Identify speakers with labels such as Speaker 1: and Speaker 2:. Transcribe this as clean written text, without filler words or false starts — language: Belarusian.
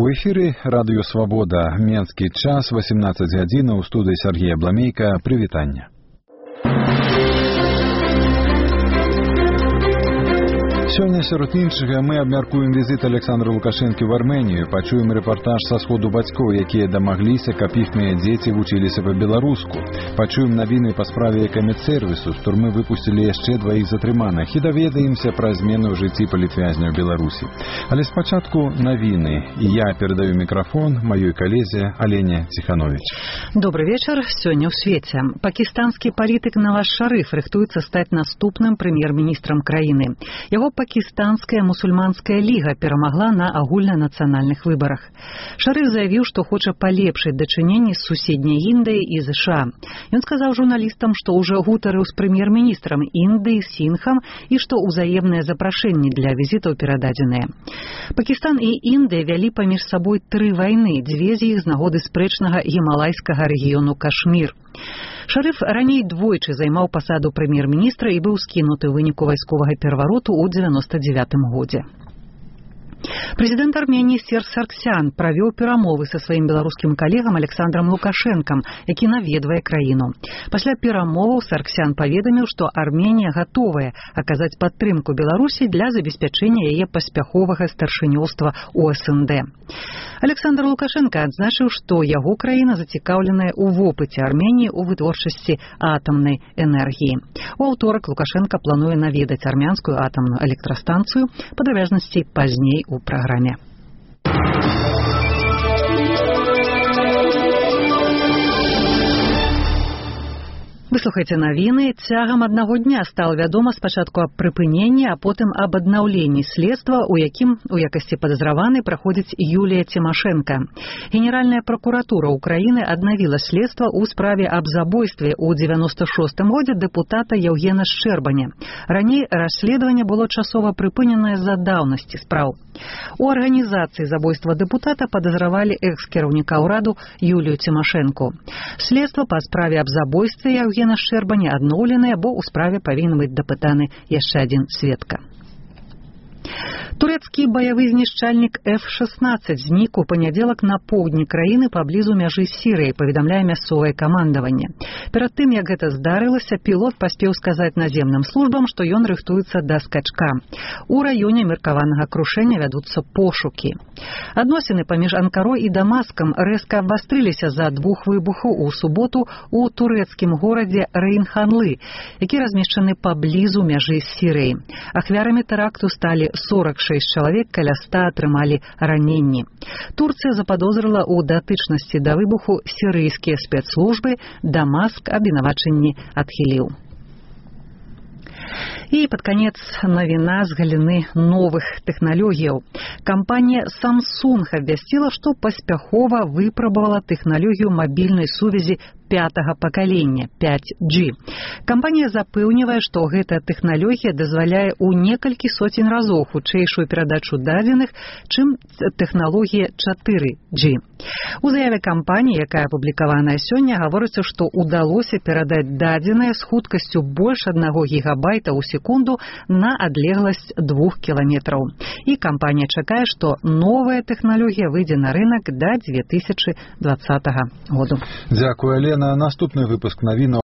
Speaker 1: эфіры радыё Свабода. Менскі час 18 гадзін, у студыі Сергея Бламейка. Прывітанне. Сёння сярод іншага мы абмяркуем візіт Александра Лукашэнкі в Арменію, пачуем рэпартаж са сходу бацькоў, якія дамагліся, каб іхныя дзеці вучыліся па-беларуску. Пачуем навіны па справе камедсервісу, з турмы выпусцілі яшчэ дваіх затрыманых і даведаемся пра змены ў жыцці палітвязняў Беларусі. Але спачатку навіны. І я перадаю мікрафон маёй калезе Алене Ціхановіч.
Speaker 2: Добрый вечар. Сёння ў свеце. Пакістанскі палітык Наваз Шарыф рыхтуецца стаць наступным прэм'ер-міністрам краіны. Яго Пакістанская мусульманская ліга перамагла на агульнанацыянальных выбарах. Шарыф заявіў, што хоча палепшыць дачыненні з суседняй Індыяй і ЗША. Ён сказаў журналістам, што ўжо гутарыў з прэм'ер-міністрам Індыі Сінхам і што ўзаемныя запрашэнні для візітаў перададзеныя. Пакістан і Індыя вялі паміж сабой 3 вайны, 2 з іх з нагоды спрэчнага гімалайскага рэгіёну Кашмір. Шарыф раней двойчы займаў пасаду прэм'ер-міністра і быў скінуты ў выніку вайсковага перавароту ў 99 годзе. Прэзідэнт Арменіі Серж Саргсян правёў перамовы са сваім беларускім калегам Александрам Лукашэнкам, які наведвае краіну. Пасля перамоваў Саргсян паведаміў, што Арменія гатовая аказаць падтрымку Беларусі для забеспячэння яе паспяховага старшынёўства ў СНД. Александр Лукашенко адзначыў, што яго краіна зацікаўленая ў вопыце Арменіі ў вытворчасці атамнай энергіі. У аўторак Лукашенко плануе наведаць армянскую атамную электрастанцыю, падрабязнасці пазней у праграме. Выслухайце навіны. Цягам аднаго дня стала вядома спачатку аб прыпыненні, а потым аб аднаўленні следства, у якім у якасці падазраванай праходзіць Юлія Цімашэнка. Генеральная пракуратура Украіны аднавіла следства ў справе аб забойстве ў 96-м годзе дэпутата Яўгена Шчэрбаня. Раней расследаванне было часова прыпыненае з-за даўнасці спраў. У арганізацыі забойства дэпутата падазравалі экс-кіраўніка ўраду Юлію Цімашэнку. Следства па справе аб забойстве Яўгена Шчэрбаня адноўленыя, бо ў справе павінен быць дапытаны яшчэ адзін сведка. Турэцкі баявы знішчальнік F-16 знік у панядзелак на поўдні краіны паблізу мяжы з Сірыяй, паведамляе мясцовае камандаванне. Перад тым, як гэта здарылася, пілот паспеў сказаць наземным службам, што ён рыхтуецца да скачка. У раёне меркаванага крушэння вядуцца пошукі. Адносіны паміж Анкарой і Дамаскам рэзка абвастрыліся з-за 2 выбухаў у суботу ў турэцкім горадзе Рейнханлы, які размешчаны паблізу мяжы з Сірыяй. Ахвярамі тэракту сталі 46 чалавек, каля 100 атрымалі раненні. Турцыя западозрыла ў датычнасці да выбуху сірыйскія спецслужбы, Дамаск абвінавачанні адхіліў. І пад канец навіна з галіны новых тэхналогіяў. Кампанія Samsung абвясціла, што паспяхова выпрабавала тэхналогію мабільнай сувязі 5-го пакалення, 5G. Кампанія запэўнівае, што гэтая тэхналогія дазваляе ў некалькі соцень разоў хутчэйшую перадачу дадзеных, чым тэхналогія 4G. У заяве кампаніі, якая апублікаваная сёння, гаворыцца, што ўдалося перадаць дадзеныя з хуткасцю больш 1 гігабайта ў секунду на адлегласць 2 кіламетраў. І кампанія чакае, што новая тэхналогія выйдзе на рынак да 2020 году.
Speaker 1: Дзякую, Алена. Наступны выпуск навінаў